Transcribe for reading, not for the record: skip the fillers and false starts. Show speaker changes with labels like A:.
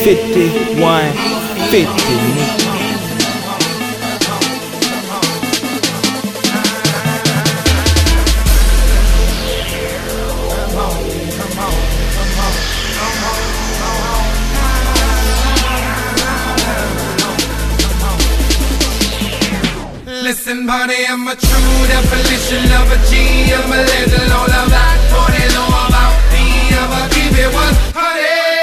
A: 5150, nigga.
B: Listen, buddy, I'm a true definition of a G. I'm a legend, all about 40, know about me. I'm a keep it 100.